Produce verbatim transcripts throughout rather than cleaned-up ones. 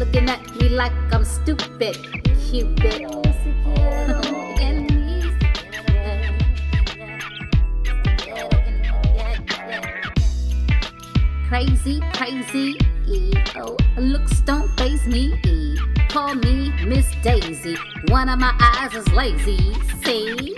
looking at me like I'm stupid. Cupid. Crazy, crazy. Oh, looks don't faze me. Call me Miss Daisy. One of my eyes is lazy. See?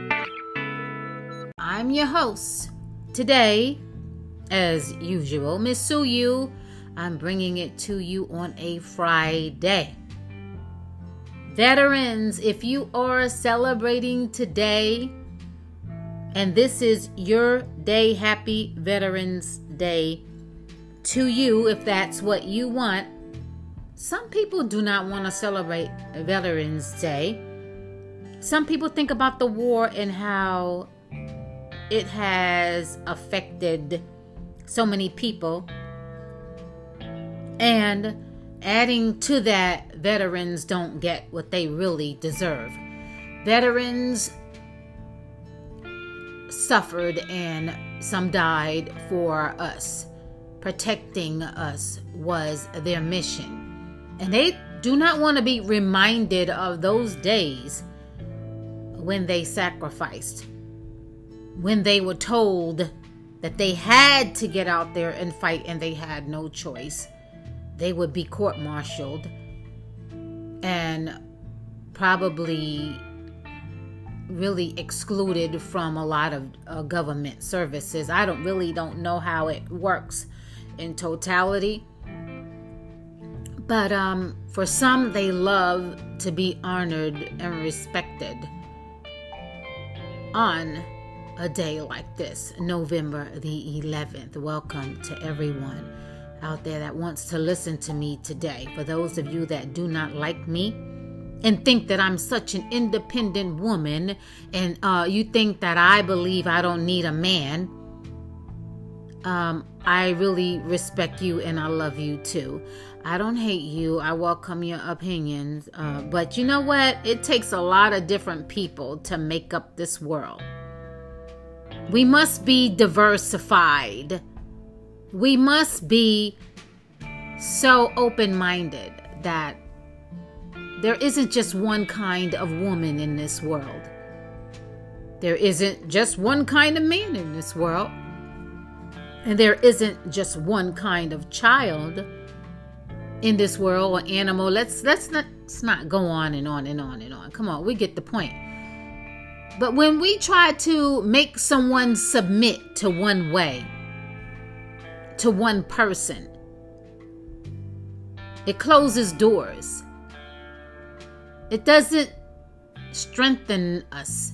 I'm your host. Today, as usual, Miss Suyu, I'm bringing it to you on a Friday. Veterans, if you are celebrating today, and this is your day, happy Veterans Day to you, if that's what you want. Some people do not want to celebrate Veterans Day. Some people think about the war and how it has affected so many people. And adding to that, veterans don't get what they really deserve. Veterans suffered and some died for us. Protecting us was their mission. And they do not want to be reminded of those days when they sacrificed. When they were told that they had to get out there and fight and they had no choice. They would be court-martialed and probably really excluded from a lot of uh, government services. I don't really don't know how it works in totality. But um, for some, they love to be honored and respected on a day like this, November the eleventh. Welcome to everyone out there that wants to listen to me today. For those of you that do not like me and think that I'm such an independent woman, and uh, you think that I believe I don't need a man, um, I really respect you and I love you too. I don't hate you. I welcome your opinions. Uh, but you know what? It takes a lot of different people to make up this world. We must be diversified. We must be so open-minded that there isn't just one kind of woman in this world. There isn't just one kind of man in this world. And there isn't just one kind of child in this world or animal. Let's let's not, let's not go on and on and on and on. Come on, we get the point. But when we try to make someone submit to one way, to one person, it closes doors. It doesn't strengthen us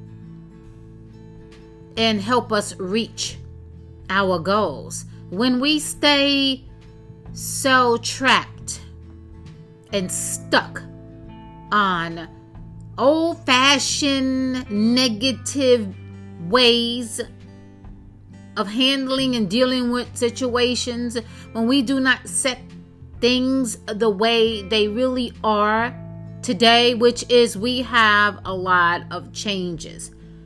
and help us reach our goals. When we stay so trapped and stuck on old-fashioned negative ways of handling and dealing with situations, when we do not set things the way they really are today, which is we have a lot of changes.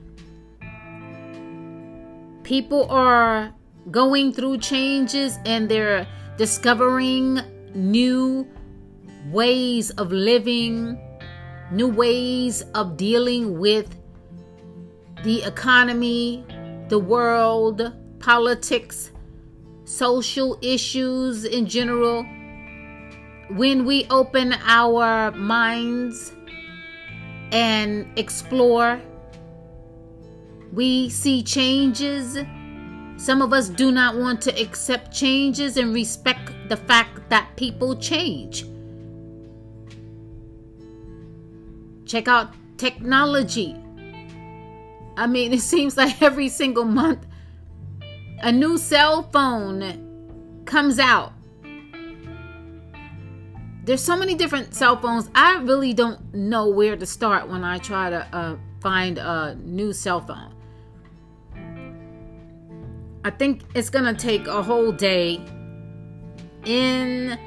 People are going through changes and they're discovering new ways of living, new ways of dealing with the economy, the world, politics, social issues in general. When we open our minds and explore, we see changes. Some of us do not want to accept changes and respect the fact that people change. Check out technology. I mean, it seems like every single month a new cell phone comes out. There's so many different cell phones. I really don't know where to start when I try to uh, find a new cell phone. I think it's going to take a whole day in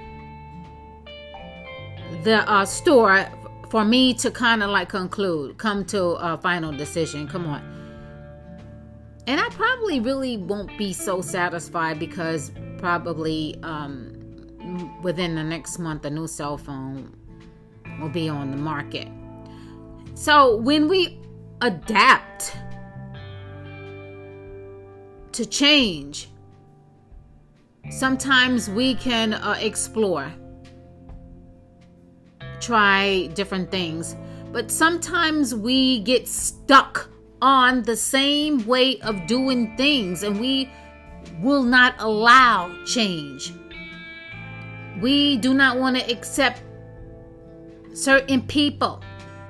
the uh, store for me to kind of like conclude, come to a final decision. Come on. And I probably really won't be so satisfied because probably um, within the next month, a new cell phone will be on the market. So when we adapt to change, sometimes we can uh, explore, try different things, but sometimes we get stuck on the same way of doing things and we will not allow change. We do not want to accept certain people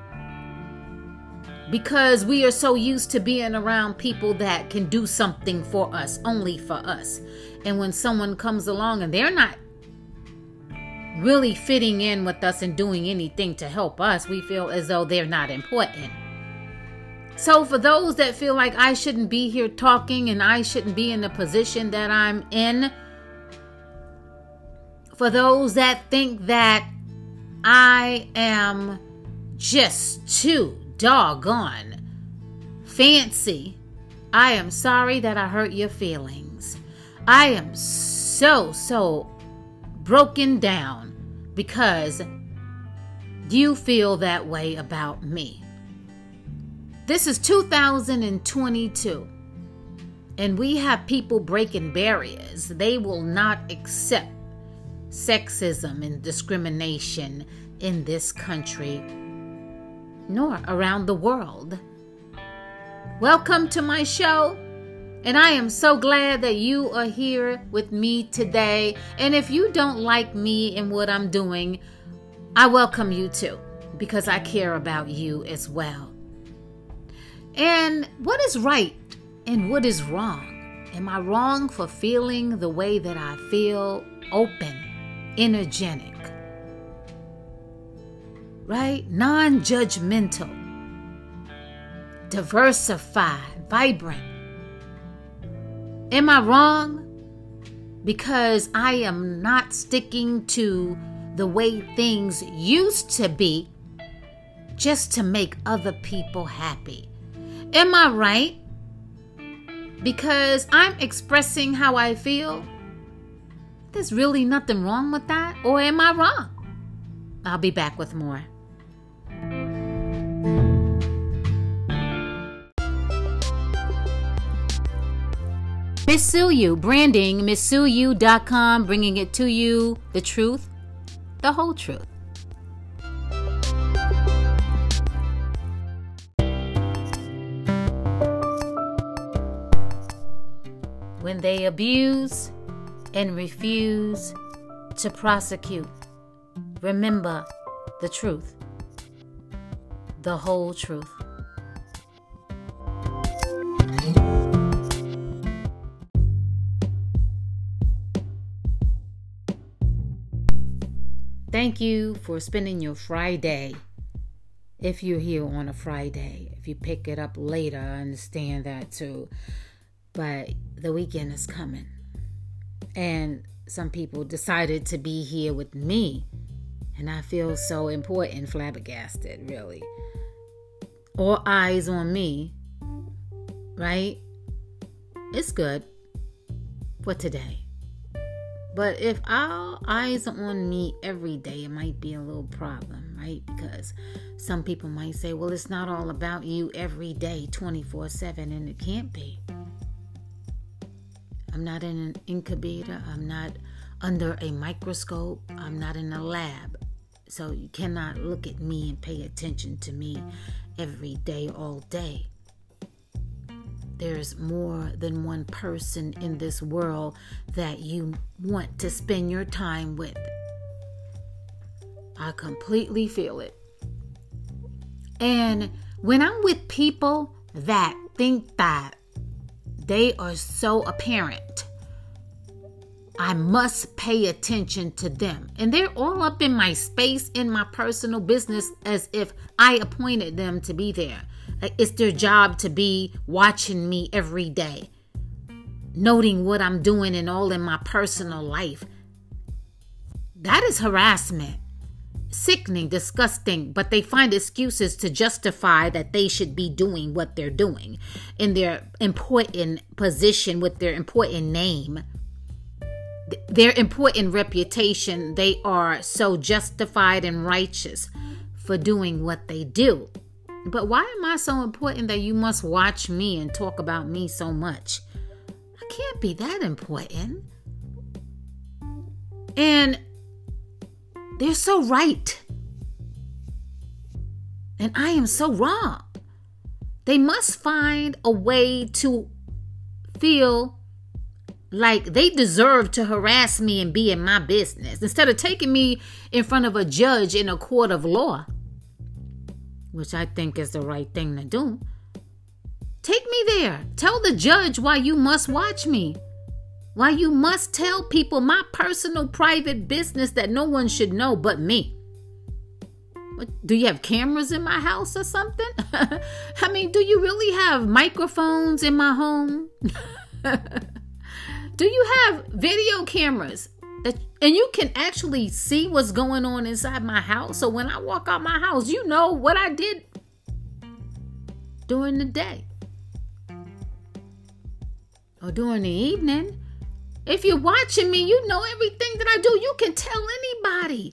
because we are so used to being around people that can do something for us, only for us. And when someone comes along and they're not really fitting in with us and doing anything to help us, we feel as though they're not important. So for those that feel like I shouldn't be here talking and I shouldn't be in the position that I'm in, for those that think that I am just too doggone fancy, I am sorry that I hurt your feelings. I am so, so broken down because you feel that way about me. This is two thousand twenty-two, and we have people breaking barriers. They will not accept sexism and discrimination in this country, nor around the world. Welcome to my show, and I am so glad that you are here with me today. And if you don't like me and what I'm doing, I welcome you too, because I care about you as well. And what is right and what is wrong? Am I wrong for feeling the way that I feel? Open, energetic, right? Non-judgmental, diversified, vibrant. Am I wrong because I am not sticking to the way things used to be just to make other people happy? Am I right because I'm expressing how I feel? There's really nothing wrong with that. Or am I wrong? I'll be back with more. Misuyu Branding, Misuyu dot com, bringing it to you, the truth, the whole truth. When they abuse and refuse to prosecute, remember the truth, the whole truth. Thank you for spending your Friday. If you're here on a Friday, if you pick it up later, I understand that too. But the weekend is coming. And some people decided to be here with me. And I feel so important, flabbergasted, really. All eyes on me, right? It's good for today. But if all eyes are on me every day, it might be a little problem, right? Because some people might say, well, it's not all about you every day, twenty-four seven, and it can't be. I'm not in an incubator. I'm not under a microscope. I'm not in a lab. So you cannot look at me and pay attention to me every day, all day. There's more than one person in this world that you want to spend your time with. I completely feel it. And when I'm with people that think that they are so apparent, I must pay attention to them. And they're all up in my space, in my personal business, as if I appointed them to be there. It's their job to be watching me every day, noting what I'm doing and all in my personal life. That is harassment. Sickening, disgusting, but they find excuses to justify that they should be doing what they're doing in their important position with their important name. their important reputation, they are so justified and righteous for doing what they do. But why am I so important that you must watch me and talk about me so much? I can't be that important. And they're so right. And I am so wrong. They must find a way to feel like they deserve to harass me and be in my business instead of taking me in front of a judge in a court of law, which I think is the right thing to do. Take me there. Tell the judge why you must watch me. Why you must tell people my personal private business that no one should know but me. What, do you have cameras in my house or something? I mean, do you really have microphones in my home? Do you have video cameras that, and you can actually see what's going on inside my house? So when I walk out my house, you know what I did during the day or during the evening. If you're watching me, you know everything that I do. You can tell anybody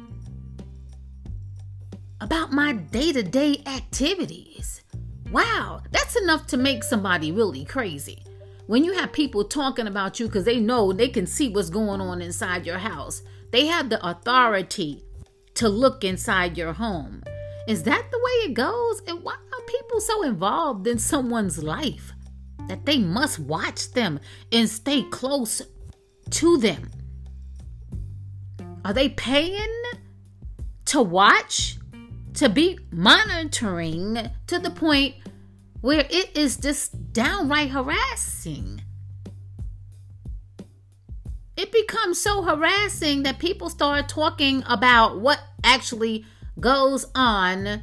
about my day-to-day activities. Wow, that's enough to make somebody really crazy. When you have people talking about you because they know they can see what's going on inside your house. They have the authority to look inside your home. Is that the way it goes? And why are people so involved in someone's life that they must watch them and stay close to them? Are they paying to watch, to be monitoring to the point where it is just downright harassing? It becomes so harassing that people start talking about what actually goes on.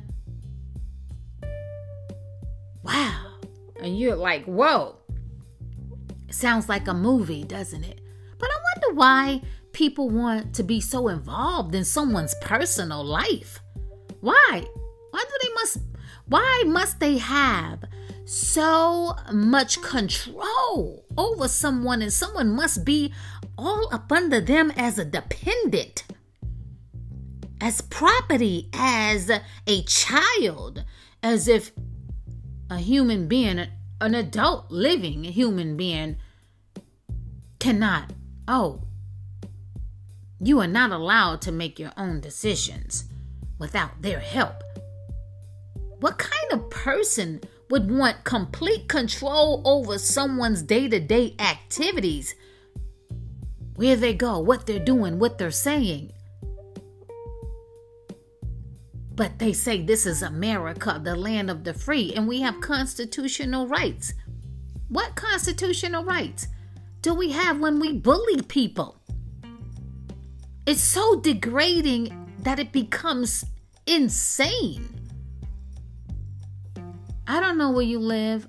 Wow. And you're like, whoa. It sounds like a movie, doesn't it? But I wonder why people want to be so involved in someone's personal life. Why? Why do they must Why must they have so much control over someone, and someone must be all up under them as a dependent, as property, as a child, as if a human being, an adult living human being cannot, oh, you are not allowed to make your own decisions without their help. What kind of person would want complete control over someone's day-to-day activities? Where they go, what they're doing, what they're saying. But they say this is America, the land of the free, and we have constitutional rights. What constitutional rights do we have when we bully people? It's so degrading that it becomes insane. I don't know where you live,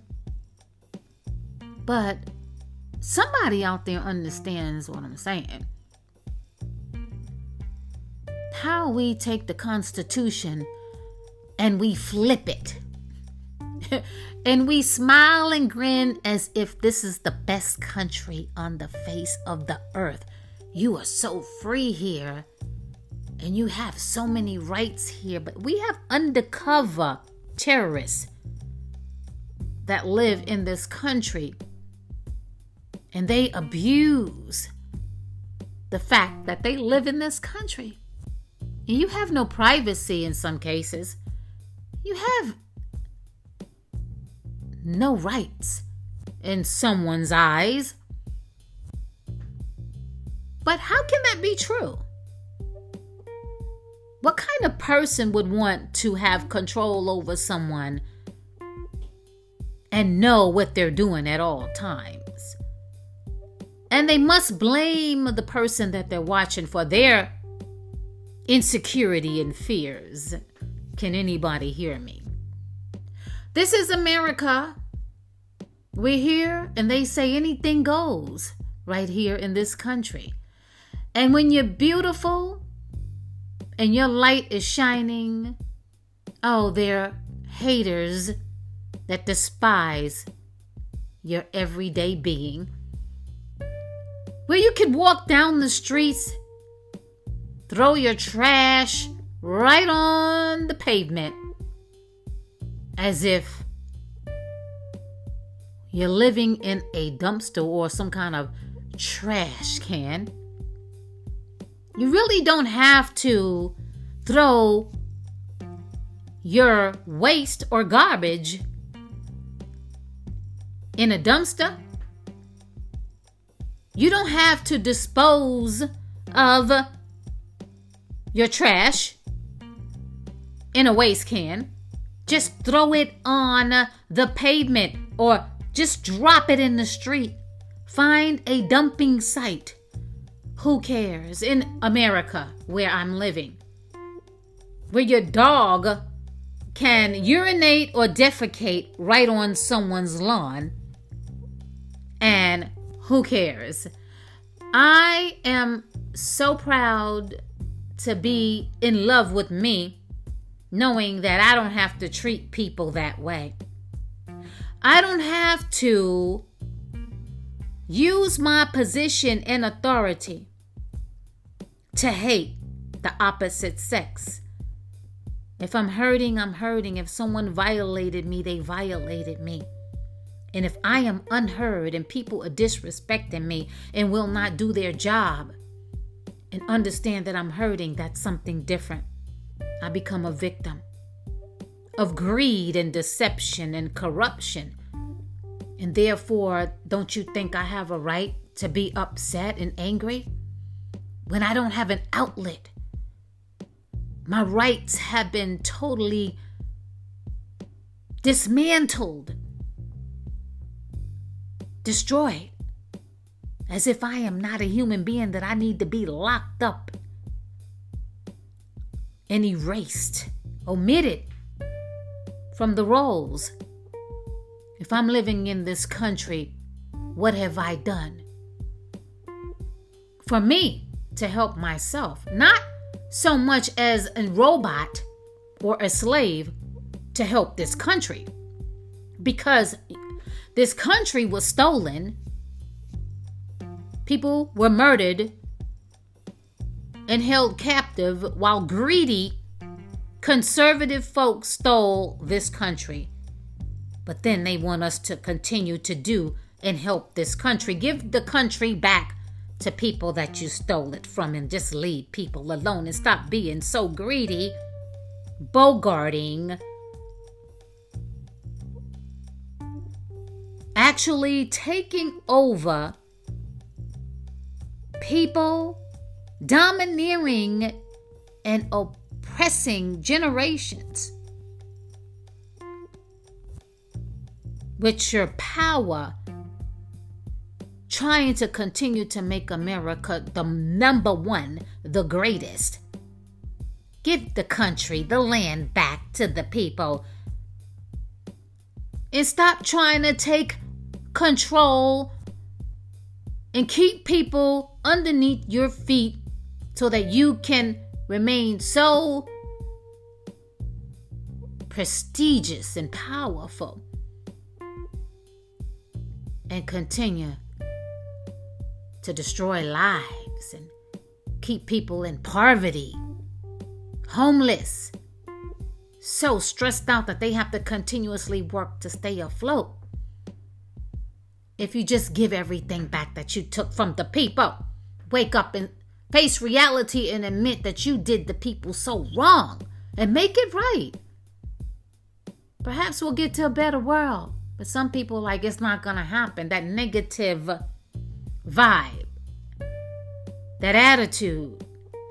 but somebody out there understands what I'm saying. How we take the Constitution and we flip it. And we smile and grin as if this is the best country on the face of the earth. You are so free here, and you have so many rights here, but we have undercover terrorists that live in this country, and they abuse the fact that they live in this country. And you have no privacy in some cases. You have no rights in someone's eyes. But how can that be true? What kind of person would want to have control over someone and know what they're doing at all times? And they must blame the person that they're watching for their insecurity and fears. Can anybody hear me? This is America. We're here, and they say anything goes right here in this country. And when you're beautiful and your light is shining, oh, they're haters that despise your everyday being. where you could walk down the streets, throw your trash right on the pavement as if you're living in a dumpster or some kind of trash can. You really don't have to throw your waste or garbage in a dumpster. You don't have to dispose of your trash in a waste can. Just throw it on the pavement or just drop it in the street. Find a dumping site. Who cares? In America, where I'm living, where your dog can urinate or defecate right on someone's lawn, and who cares? I am so proud to be in love with me, knowing that I don't have to treat people that way. I don't have to use my position and authority to hate the opposite sex. If I'm hurting, I'm hurting. If someone violated me, they violated me. And if I am unheard and people are disrespecting me and will not do their job and understand that I'm hurting, that's something different. I become a victim of greed and deception and corruption. And therefore, don't you think I have a right to be upset and angry when I don't have an outlet? My rights have been totally dismantled, destroyed, as if I am not a human being, that I need to be locked up and erased, omitted from the rolls. If I'm living in this country, what have I done for me to help myself? Not so much as a robot or a slave to help this country, because this country was stolen. People were murdered and held captive while greedy conservative folks stole this country. But then they want us to continue to do and help this country. Give the country back to people that you stole it from, and just leave people alone and stop being so greedy, bogarting, actually taking over people, domineering and oppressing generations with your power, trying to continue to make America the number one, the greatest. Give the country, the land back to the people. And stop trying to take control and keep people underneath your feet so that you can remain so prestigious and powerful and continue to destroy lives and keep people in poverty, homeless, so stressed out that they have to continuously work to stay afloat. If you just give everything back that you took from the people, wake up and face reality and admit that you did the people so wrong and make it right, perhaps we'll get to a better world. But some people are like, it's not going to happen. That negative vibe, that attitude.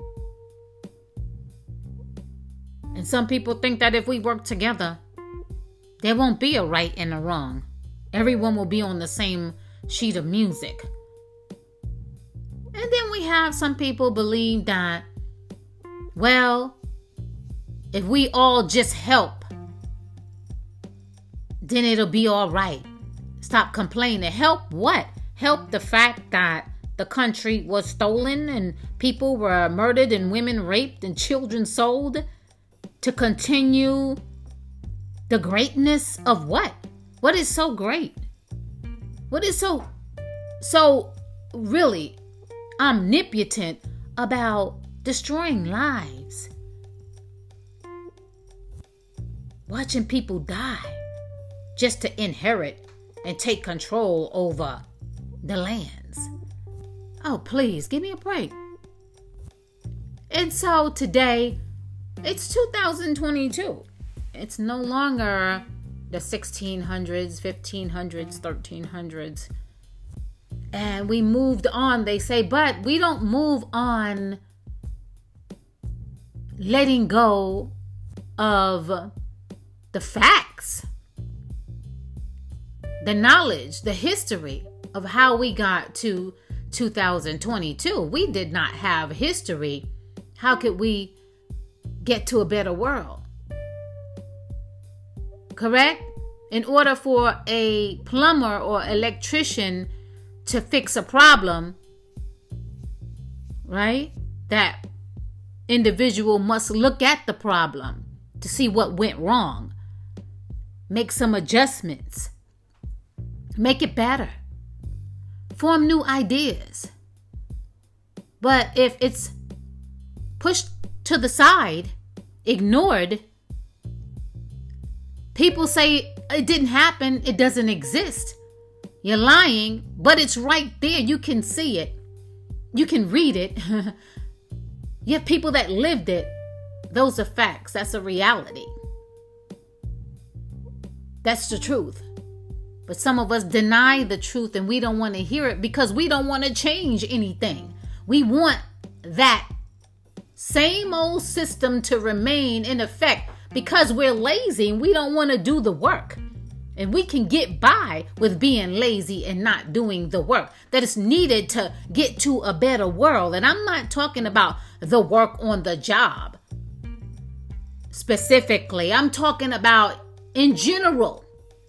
And some people think that if we work together, there won't be a right and a wrong. Everyone will be on the same sheet of music. And then we have some people believe that, well, if we all just help, then it'll be all right. Stop complaining. Help what? Help the fact that the country was stolen and people were murdered and women raped and children sold to continue the greatness of what? What is so great? What is so, so really omnipotent about destroying lives, watching people die just to inherit and take control over the lands. Oh, please, give me a break. And so today, it's two thousand twenty-two. It's no longer the sixteen hundreds, fifteen hundreds, thirteen hundreds. And we moved on, they say, but we don't move on letting go of the facts, the knowledge, the history of how we got to two thousand twenty-two. We did not have history. How could we get to a better world? Correct? In order for a plumber or electrician to fix a problem, right? That individual must look at the problem to see what went wrong, make some adjustments, make it better, form new ideas. But if it's pushed to the side, ignored, people say it didn't happen, it doesn't exist. You're lying, but it's right there. You can see it. You can read it. You have people that lived it. Those are facts. That's a reality. That's the truth. But some of us deny the truth and we don't want to hear it because we don't want to change anything. We want that same old system to remain in effect because we're lazy and we don't want to do the work. And we can get by with being lazy and not doing the work that is needed to get to a better world. And I'm not talking about the work on the job specifically. I'm talking about in general.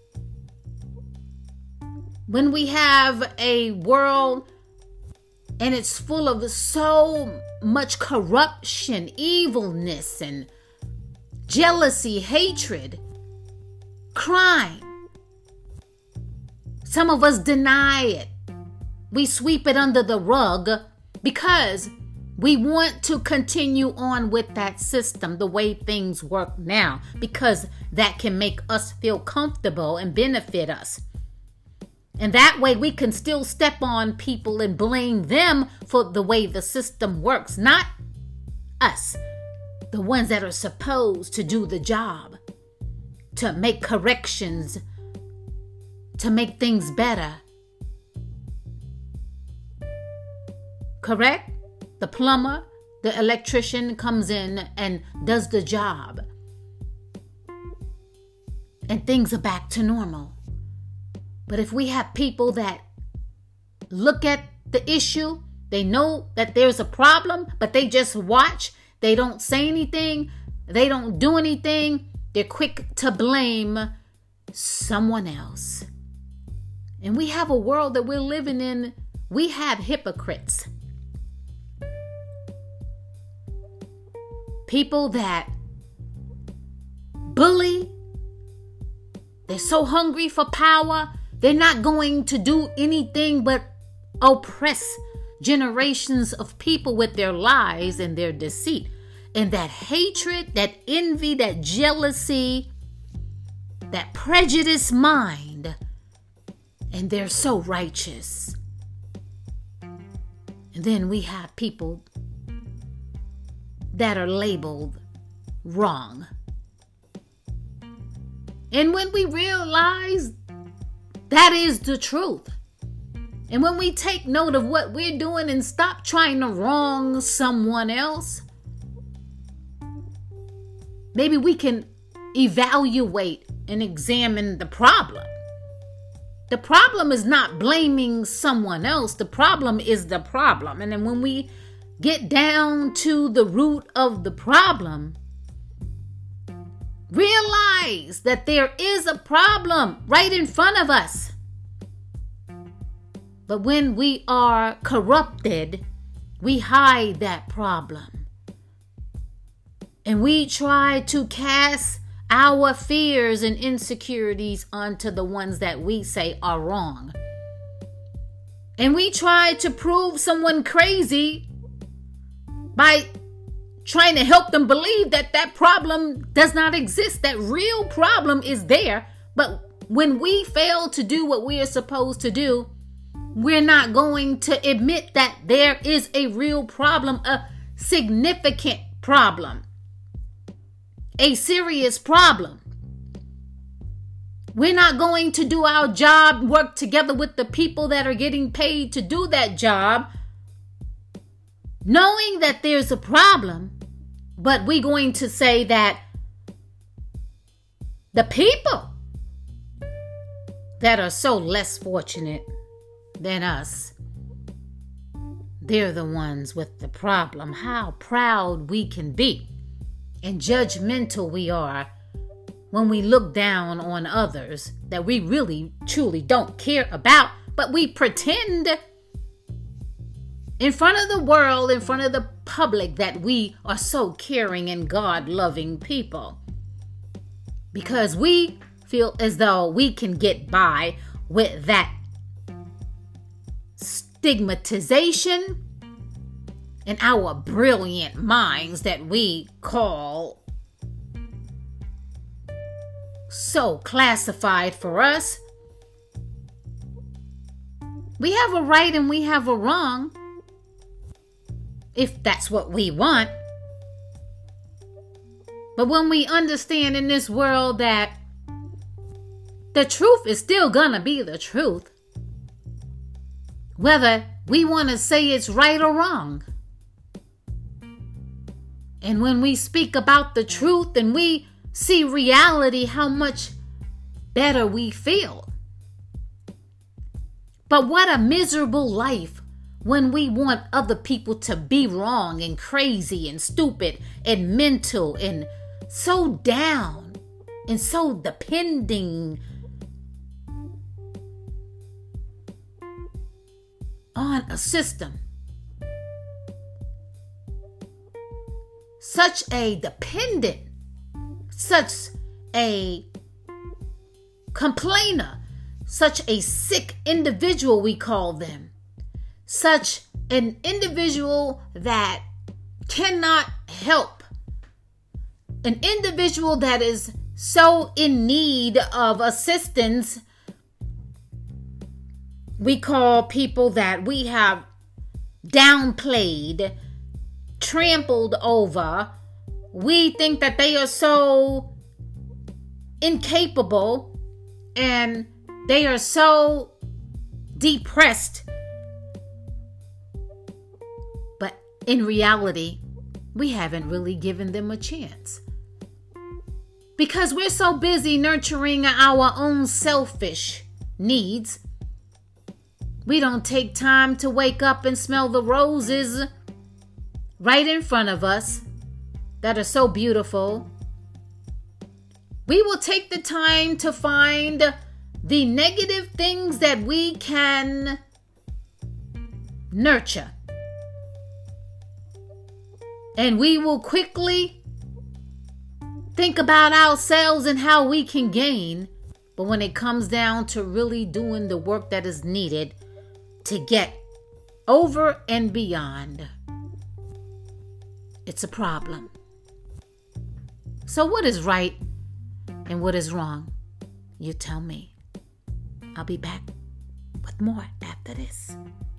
When we have a world and it's full of so much corruption, evilness, and jealousy, hatred, crime. Some of us deny it. We sweep it under the rug because we want to continue on with that system, the way things work now, because that can make us feel comfortable and benefit us. And that way we can still step on people and blame them for the way the system works, not us, the ones that are supposed to do the job, to make corrections, to make things better. Correct? The plumber, the electrician comes in and does the job. And things are back to normal. But if we have people that look at the issue, they know that there's a problem, but they just watch, they don't say anything, they don't do anything, they're quick to blame someone else. And we have a world that we're living in, we have hypocrites. People that bully, they're so hungry for power, they're not going to do anything but oppress generations of people with their lies and their deceit. And that hatred, that envy, that jealousy, that prejudiced mind. And they're so righteous. And then we have people that are labeled wrong. And when we realize that is the truth, and when we take note of what we're doing and stop trying to wrong someone else, maybe we can evaluate and examine the problem. The problem is not blaming someone else. The problem is the problem. And then when we get down to the root of the problem, realize that there is a problem right in front of us. But when we are corrupted, we hide that problem. And we try to cast our fears and insecurities onto the ones that we say are wrong. And we try to prove someone crazy by trying to help them believe that that problem does not exist. That real problem is there. But when we fail to do what we are supposed to do, we're not going to admit that there is a real problem, a significant problem, a serious problem. We're not going to do our job, work together with the people that are getting paid to do that job, knowing that there's a problem, but we're going to say that the people that are so less fortunate than us, they're the ones with the problem. How proud we can be and judgmental we are when we look down on others that we really, truly don't care about, but we pretend in front of the world, in front of the public, that we are so caring and God-loving people. Because we feel as though we can get by with that stigmatization in our brilliant minds that we call so classified for us. We have a right and we have a wrong, if that's what we want. But when we understand in this world that the truth is still gonna be the truth, whether we want to say it's right or wrong. And when we speak about the truth and we see reality, how much better we feel. But what a miserable life when we want other people to be wrong and crazy and stupid and mental and so down and so depending on a system. Such a dependent, such a complainer, such a sick individual, we call them. Such an individual that cannot help. An individual that is so in need of assistance. We call people that we have downplayed, trampled over. We think that they are so incapable and they are so depressed. But in reality, we haven't really given them a chance. Because we're so busy nurturing our own selfish needs, we don't take time to wake up and smell the roses right in front of us that are so beautiful. We will take the time to find the negative things that we can nurture. And we will quickly think about ourselves and how we can gain. But when it comes down to really doing the work that is needed to get over and beyond, it's a problem. So what is right and what is wrong? You tell me. I'll be back with more after this.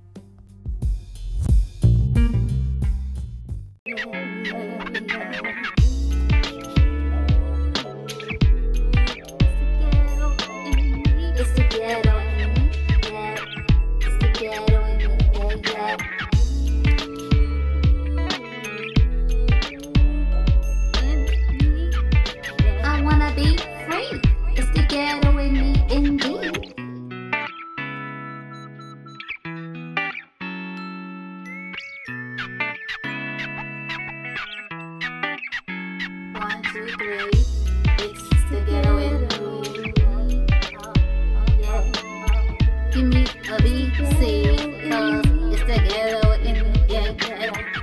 One, two, three. It's the ghetto in me. Yeah. Give me a B, C, cause it's the ghetto in me. Yeah, yeah.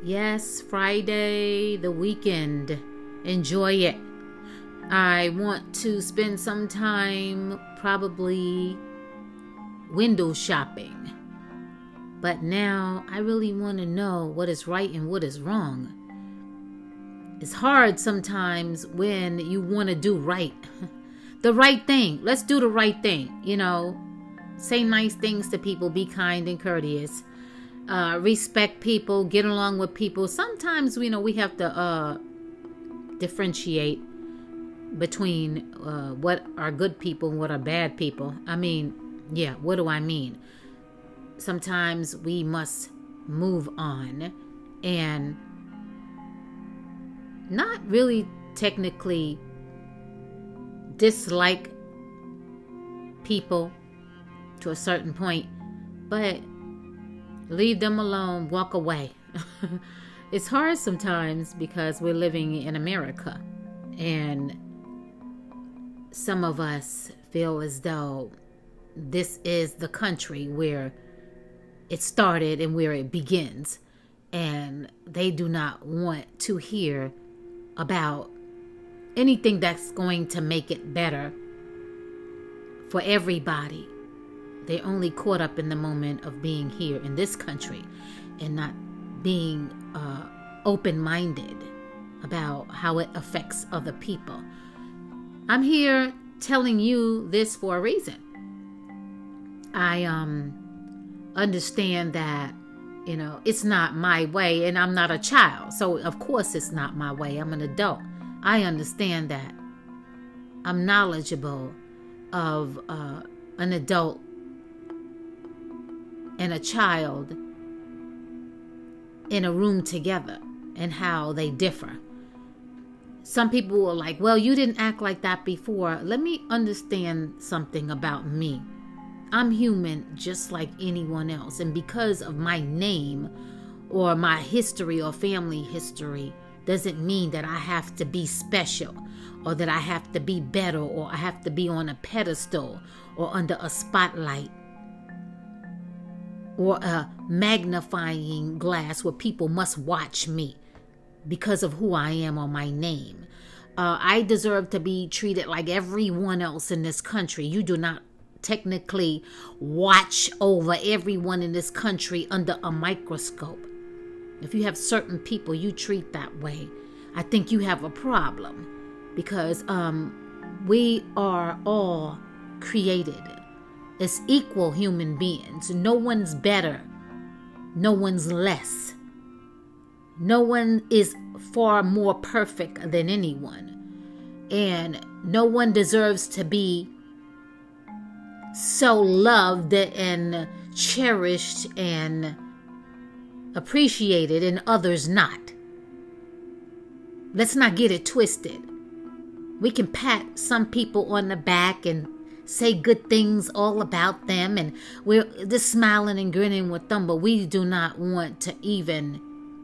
Yes, Friday, the weekend. Enjoy it. I want to spend some time probably window shopping. But now I really want to know what is right and what is wrong. It's hard sometimes when you want to do right. The right thing. Let's do the right thing. You know, say nice things to people. Be kind and courteous. Uh, respect people. Get along with people. Sometimes, you know, we have to uh, differentiate between uh, what are good people and what are bad people. I mean, yeah, what do I mean? Sometimes we must move on and not really technically dislike people to a certain point, but leave them alone, walk away. It's hard sometimes because we're living in America and some of us feel as though this is the country where it started and where it begins, and they do not want to hear about anything that's going to make it better for everybody. They're only caught up in the moment of being here in this country and not being uh, open-minded about how it affects other people. I'm here telling you this for a reason. I um understand that, you know, it's not my way, and I'm not a child. So, of course, it's not my way. I'm an adult. I understand that. I'm knowledgeable of uh, an adult and a child in a room together and how they differ. Some people are like, well, you didn't act like that before. Let me understand something about me. I'm human just like anyone else. And because of my name or my history or family history doesn't mean that I have to be special or that I have to be better or I have to be on a pedestal or under a spotlight or a magnifying glass where people must watch me because of who I am or my name. Uh, I deserve to be treated like everyone else in this country. You do not technically watch over everyone in this country under a microscope. If you have certain people you treat that way, I think you have a problem, because um, we are all created as equal human beings. No one's better. No one's less. No one is far more perfect than anyone. And no one deserves to be so loved and cherished and appreciated and others not. Let's not get it twisted. We can pat some people on the back and say good things all about them, and we're just smiling and grinning with them, but we do not want to even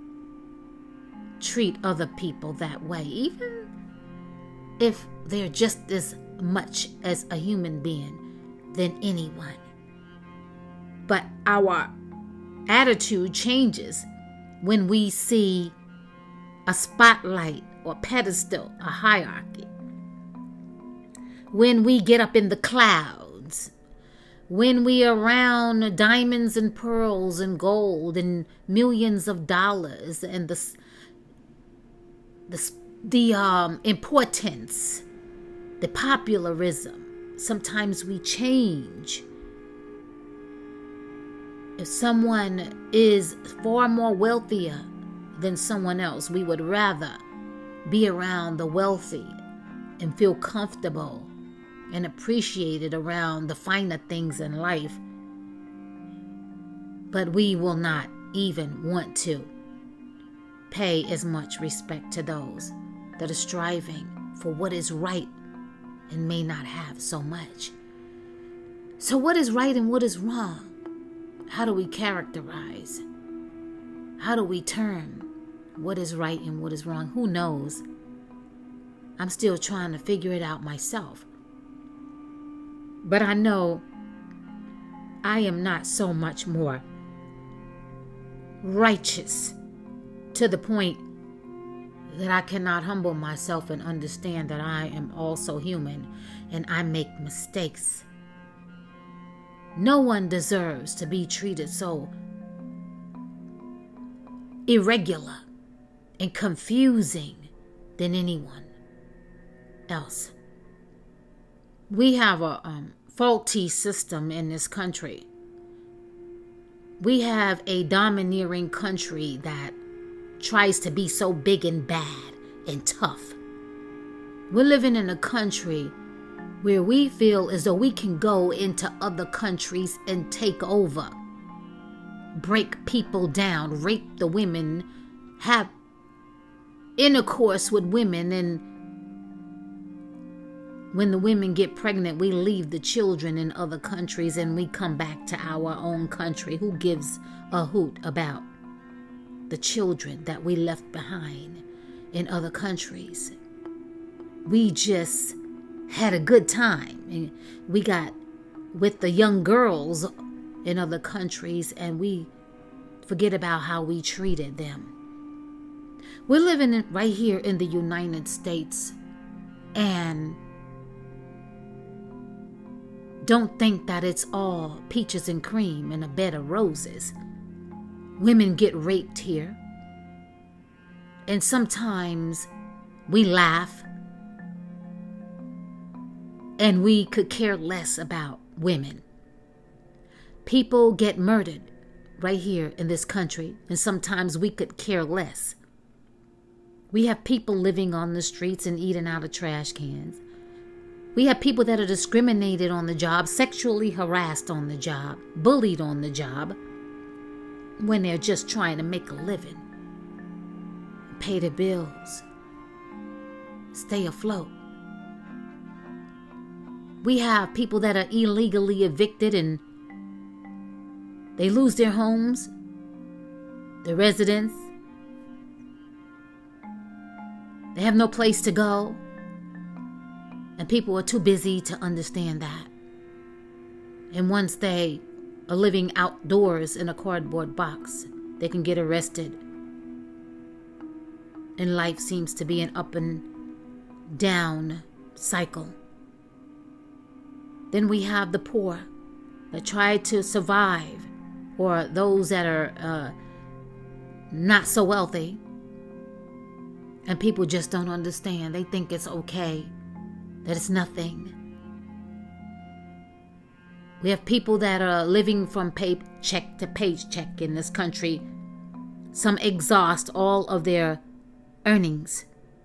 treat other people that way, even if they're just as much as a human being than anyone. But our attitude changes when we see a spotlight or pedestal, a hierarchy. When we get up in the clouds, when we are around diamonds and pearls and gold and millions of dollars and the the the um, importance, the popularism. Sometimes we change. If someone is far more wealthier than someone else, we would rather be around the wealthy and feel comfortable and appreciated around the finer things in life. But we will not even want to pay as much respect to those that are striving for what is right and may not have so much. So what is right and what is wrong? How do we characterize? How do we term what is right and what is wrong? Who knows? I'm still trying to figure it out myself. But I know I am not so much more righteous to the point that I cannot humble myself and understand that I am also human and I make mistakes. No one deserves to be treated so irregular and confusing than anyone else. We have a um, faulty system in this country. We have a domineering country that tries to be so big and bad and tough. We're living in a country where we feel as though we can go into other countries and take over, break people down, rape the women, have intercourse with women, and when the women get pregnant, we leave the children in other countries and we come back to our own country. Who gives a hoot about the children that we left behind in other countries? We just had a good time. And we got with the young girls in other countries and we forget about how we treated them. We're living in, right here in the United States, and don't think that it's all peaches and cream and a bed of roses. Women get raped here. And sometimes we laugh and we could care less about women. People get murdered right here in this country, and sometimes we could care less. We have people living on the streets and eating out of trash cans. We have people that are discriminated on the job, sexually harassed on the job, bullied on the job, when they're just trying to make a living, pay their bills, stay afloat. We have people that are illegally evicted and they lose their homes, their residence. They have no place to go. And people are too busy to understand that. And once they are living outdoors in a cardboard box, they can get arrested. And life seems to be an up and down cycle. Then we have the poor that try to survive, or those that are uh, not so wealthy. And people just don't understand. They think it's okay, that it's nothing. We have people that are living from paycheck to paycheck in this country. Some exhaust all of their earnings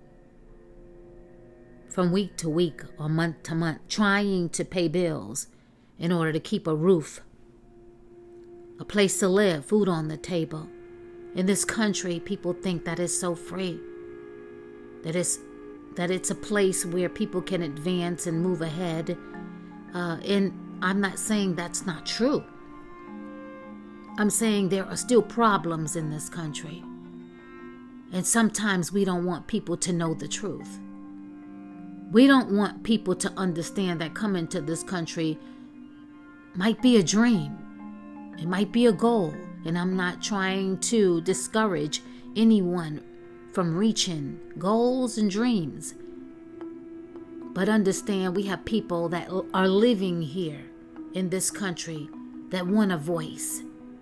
from week to week or month to month, trying to pay bills in order to keep a roof, a place to live, food on the table. In this country, people think that it's so free, that it's that it's a place where people can advance and move ahead. Uh, and I'm not saying that's not true. I'm saying there are still problems in this country. And sometimes we don't want people to know the truth. We don't want people to understand that coming to this country might be a dream. It might be a goal. And I'm not trying to discourage anyone from reaching goals and dreams. But understand, we have people that are living here in this country that want a voice,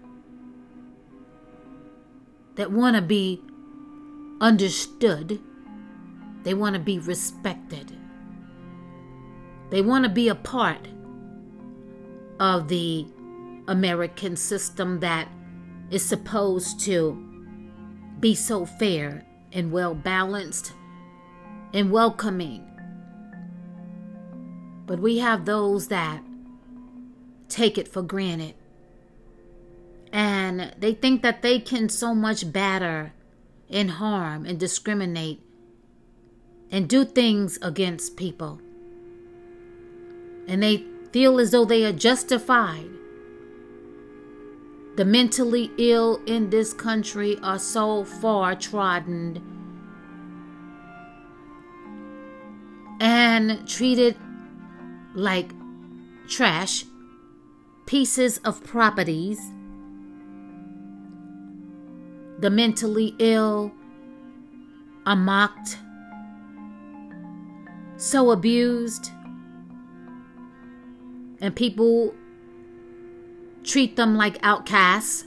that want to be understood. They want to be respected. They want to be a part of the American system that is supposed to be so fair and well balanced and welcoming. But we have those that take it for granted. And they think that they can so much batter and harm and discriminate and do things against people. And they feel as though they are justified. The mentally ill in this country are so far trodden and treated like trash, pieces of properties, the mentally ill are mocked, so abused, and people treat them like outcasts.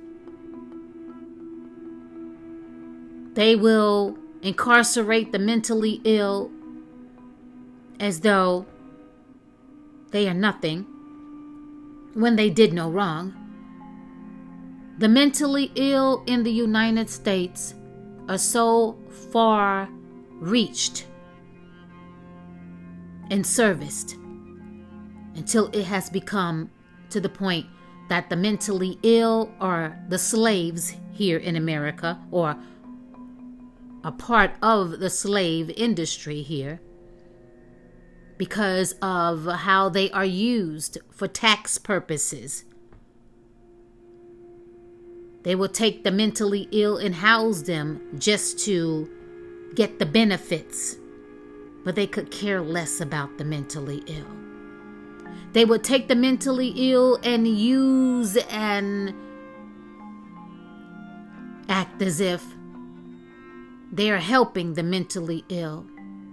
They will incarcerate the mentally ill as though they are nothing when they did no wrong. The mentally ill in the United States are so far reached and serviced until it has become to the point that the mentally ill are the slaves here in America, or a part of the slave industry here, because of how they are used for tax purposes. They will take the mentally ill and house them just to get the benefits, but they could care less about the mentally ill. They would take the mentally ill and use and act as if they are helping the mentally ill.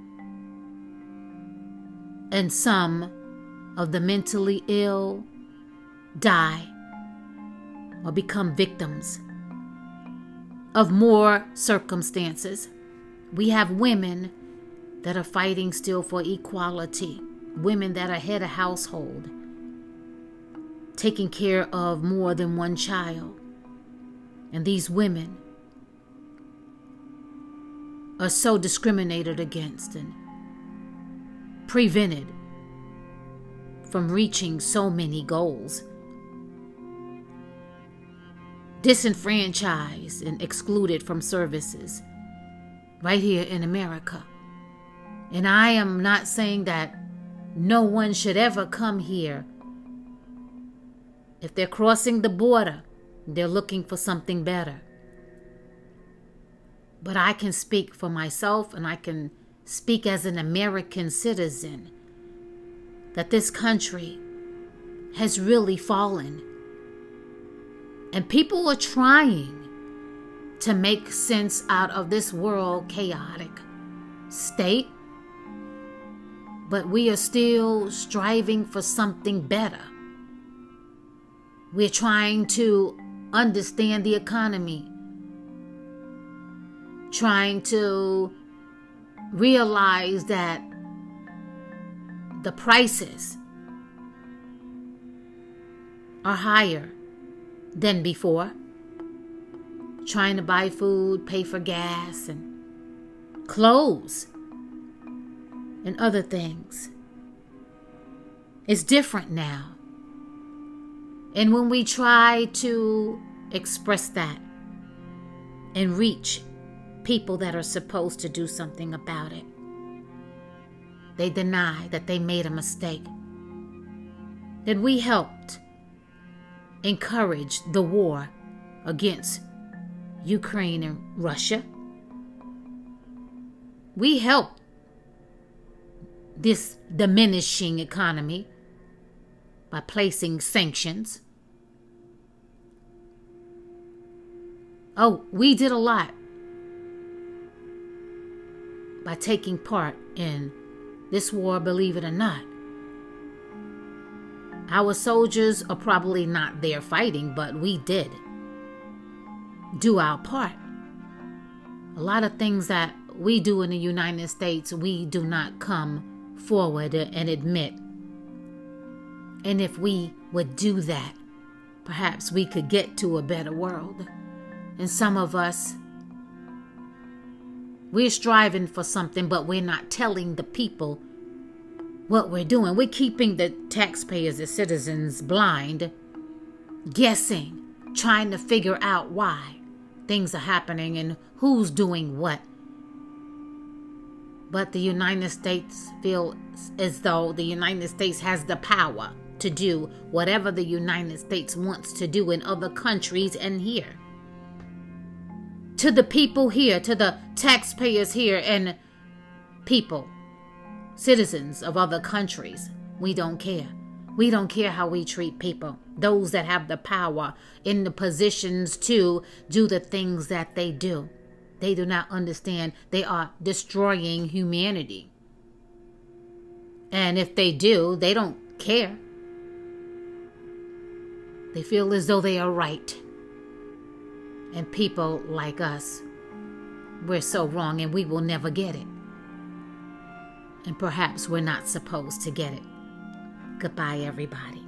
And some of the mentally ill die or become victims of more circumstances. We have women that are fighting still for equality, women that are head of household, taking care of more than one child. And these women are so discriminated against and prevented from reaching so many goals, disenfranchised and excluded from services right here in America. And I am not saying that no one should ever come here. If they're crossing the border, they're looking for something better. But I can speak for myself, and I can speak as an American citizen, that this country has really fallen. And people are trying to make sense out of this world chaotic state. But we are still striving for something better. We're trying to understand the economy, trying to realize that the prices are higher than before. Trying to buy food, pay for gas and clothes and other things. It's different now. And when we try to express that and reach people that are supposed to do something about it, they deny that they made a mistake, that we helped encourage the war against Ukraine and Russia. We helped this diminishing economy by placing sanctions. Oh, we did a lot by taking part in this war, believe it or not. Our soldiers are probably not there fighting, but we did do our part. A lot of things that we do in the United States, we do not come forward and admit. And if we would do that, perhaps we could get to a better world. And some of us, we're striving for something, but we're not telling the people what we're doing. We're keeping the taxpayers, the citizens, blind, guessing, trying to figure out why things are happening and who's doing what. But the United States feels as though the United States has the power to do whatever the United States wants to do in other countries and here. To the people here, to the taxpayers here and people, citizens of other countries, we don't care. We don't care how we treat people. Those that have the power in the positions to do the things that they do. They do not understand they are destroying humanity. And if they do, they don't care. They feel as though they are right. And people like us, we're so wrong and we will never get it. And perhaps we're not supposed to get it. Goodbye, everybody.